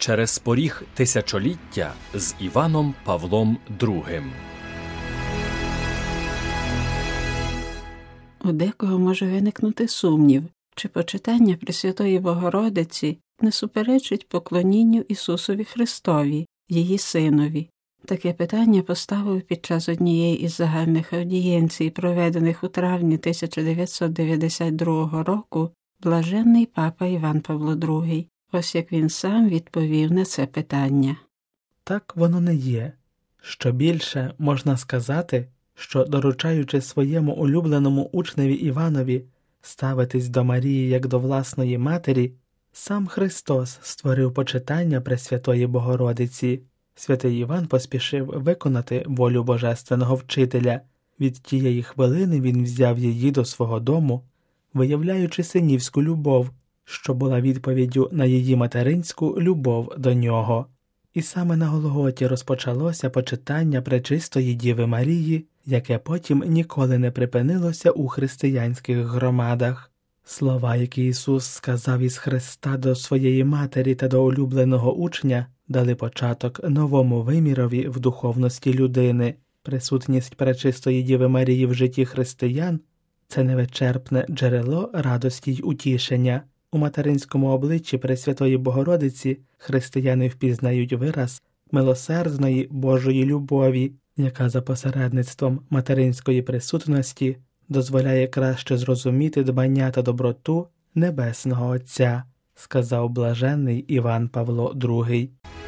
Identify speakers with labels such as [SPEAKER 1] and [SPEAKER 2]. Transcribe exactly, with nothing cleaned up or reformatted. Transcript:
[SPEAKER 1] Через поріг тисячоліття з Іваном Павлом другим.
[SPEAKER 2] У декого може виникнути сумнів, чи почитання Пресвятої Богородиці не суперечить поклонінню Ісусові Христові, її Синові. Таке питання поставив під час однієї із загальних аудієнцій, проведених у травні тисяча дев'ятсот дев'яносто другого року, блаженний папа Іван Павло другий. Ось як він сам відповів на це питання.
[SPEAKER 3] Так воно не є. Що більше, можна сказати, що, доручаючи своєму улюбленому учневі Іванові ставитись до Марії як до власної матері, сам Христос створив почитання Пресвятої Богородиці. Святий Іван поспішив виконати волю Божественного Вчителя. Від тієї хвилини він взяв її до свого дому, виявляючи синівську любов, що була відповіддю на її материнську любов до нього. І саме на Голготі розпочалося почитання Пречистої Діви Марії, яке потім ніколи не припинилося у християнських громадах. Слова, які Ісус сказав із Христа до своєї матері та до улюбленого учня, дали початок новому вимірові в духовності людини. Присутність Пречистої Діви Марії в житті християн – це невичерпне джерело радості й утішення. У материнському обличчі Пресвятої Богородиці християни впізнають вираз милосердної Божої любові, яка за посередництвом материнської присутності дозволяє краще зрозуміти дбання та доброту Небесного Отця, сказав блаженний Іван Павло другий.